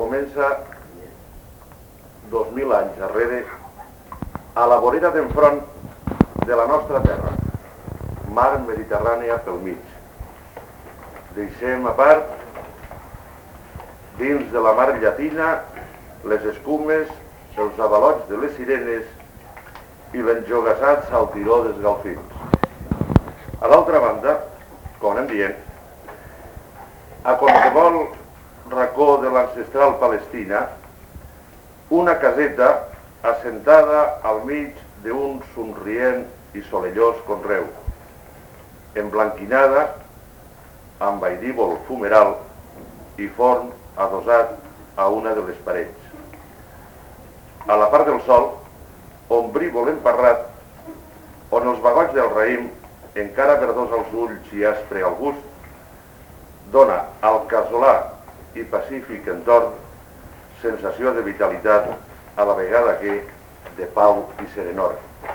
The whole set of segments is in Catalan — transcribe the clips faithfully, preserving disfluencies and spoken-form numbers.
comença dos mil anys darrere a la vorera d'enfront de la nostra terra, mar Mediterrània pel mig. Deixem a part, dins de la mar llatina, les escumes, els avalots de les sirenes i l'enjogassat saltiró dels galfins. A l'altra banda, com anem dient, a qualsevol racó de l'ancestral Palestina, una caseta assentada al mig d'un somrient i solellós conreu, emblanquinada amb vaidívol fumeral i forn adossat a una de les parets. A la part del sol, ombrívol emparrat, on els bagots del raïm, encara verdós als ulls i aspre al gust, dona al casolà i pacífic entorn sensació de vitalitat a la vegada que de pau i serenor.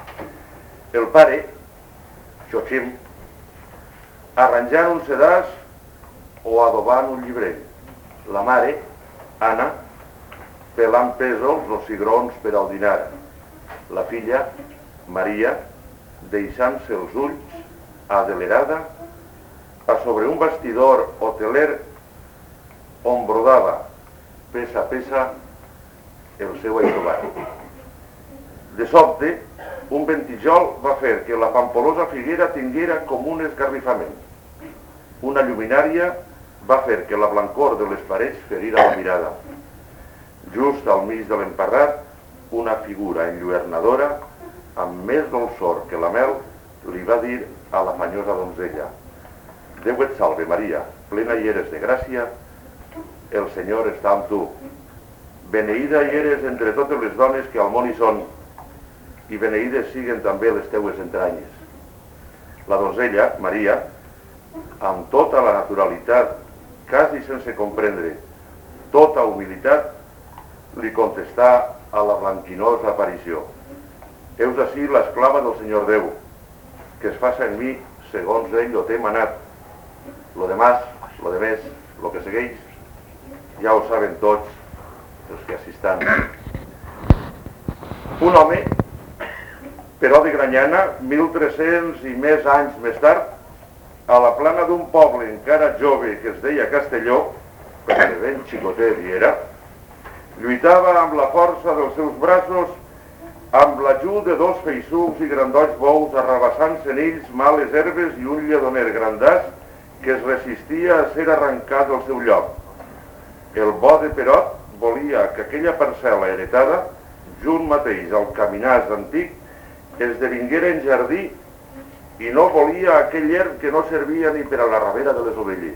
El pare, Xochim, arranjant un sedàs o adobant un llibret. La mare, Anna, pelant pèsols o cigrons per al dinar. La filla, Maria, deixant-se els ulls, adelerada, a sobre un bastidor hoteler on brodava, peça a peça, el seu aitobat. De sobte, un ventijol va fer que la pampolosa figuera tinguera com un esgarrifament. Una lluminària va fer que la blancor de les parets ferira la mirada. Just al mig de l'emparrat, una figura enlluernadora, amb més dolçor que la mel, li va dir a la fanyosa donzella: Déu et salve, Maria, plena hi eres de gràcia, el Senyor està amb tu. Beneïda hi eres entre totes les dones que al món hi són, i beneïdes siguen també les teues entranyes. La donzella, Maria, amb tota la naturalitat, quasi sense comprendre, tota humilitat, li contestà a la blanquinosa aparició: Heus ací l'esclava del Senyor Déu, que es faça en mi segons ell ho té manat. Lo demás, lo demés, lo que segueix, ja ho saben tots els que assistan. Un home, però de Granyana, mil tres-cents i més anys més tard, a la plana d'un poble encara jove que es deia Castelló, perquè ben xicotet hi era, lluitava amb la força dels seus braços amb l'ajut de dos feixucs i grandolls bous arrabassant senills, males herbes i un lledoner grandàs que es resistia a ser arrencat del seu lloc. El bo de Perot volia que aquella parcel·la heretada, junt mateix al caminàs antic, esdevinguera en jardí i no volia aquell herb que no servia ni per a la ravera de les ovelles.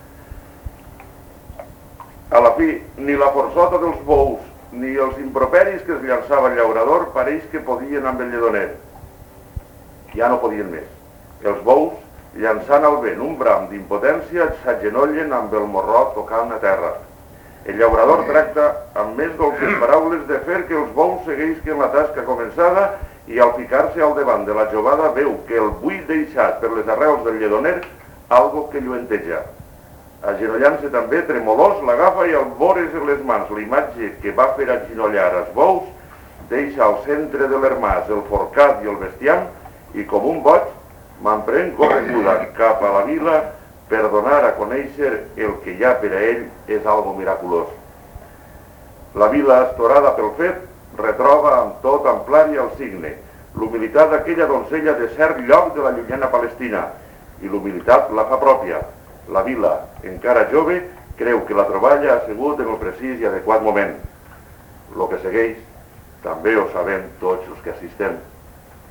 A la fi, ni la forçota dels bous ni els improperis que es llançava el llaurador pareix que podien amb el lledoner. Ja no podien més. Els bous, llançant al vent un bram d'impotència, s'agenollen amb el morró tocant a terra. El llaurador tracta amb més dolces paraules de fer que els bous segueixin la tasca començada i al ficar-se al davant de la jovada veu que el buit deixat per les arrels del lledoner algo que lluenteja. Agenollant-se també, tremolós, l'agafa i al veure's en les mans l'imatge que va fer agenollar els bous, deixa al centre de l'hermàs el forcat i el bestiam i com un boig m'emprèn correguda cap a la vila per donar a conèixer el que ja per a ell és algo miraculós. La vila, estorada pel fet, retroba amb tot amplària el signe, l'humilitat d'aquella donzella de cert lloc de la llunyana Palestina, i l'humilitat la fa pròpia. La vila, encara jove, creu que la troballa ha sigut en el precís i adequat moment. Lo que segueix també ho sabem tots els que assistem.